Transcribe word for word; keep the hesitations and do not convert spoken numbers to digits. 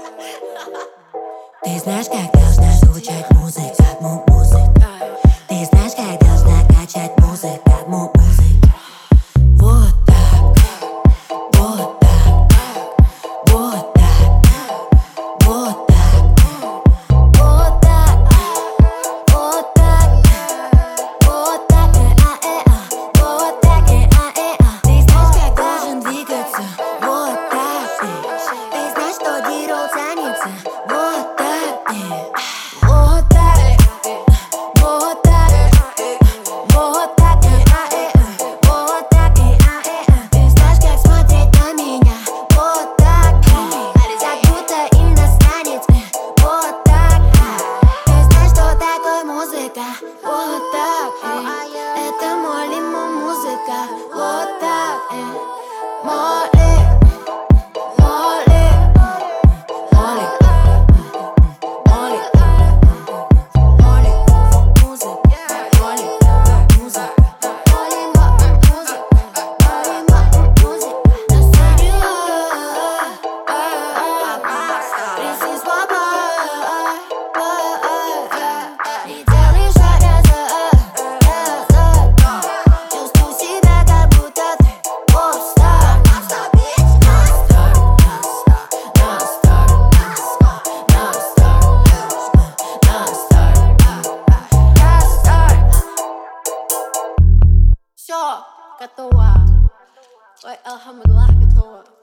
Ты знаешь, как должна звучать музыка, му-музыка. Ты знаешь, как должна качать музыка, му-музыка. Вот так, вот так, вот так, вот так, вот так, вот так, вот так, э-а-э-а, вот так, э-а-э-а. Ты знаешь, как должен двигаться, вот так. Ты знаешь, что дирол тянется, вот так. Вот так, вот так, вот так, э-а-э-а, вот так, э-а-э-а. Ты знаешь, как смотреть на меня, вот так, как будто иностранец, вот так. Ты знаешь, что такое музыка, вот так. Это Молли, музыка, вот так. Молли, Молли, Молли. Всё, готово. Ой, алхамдулилlah, готово.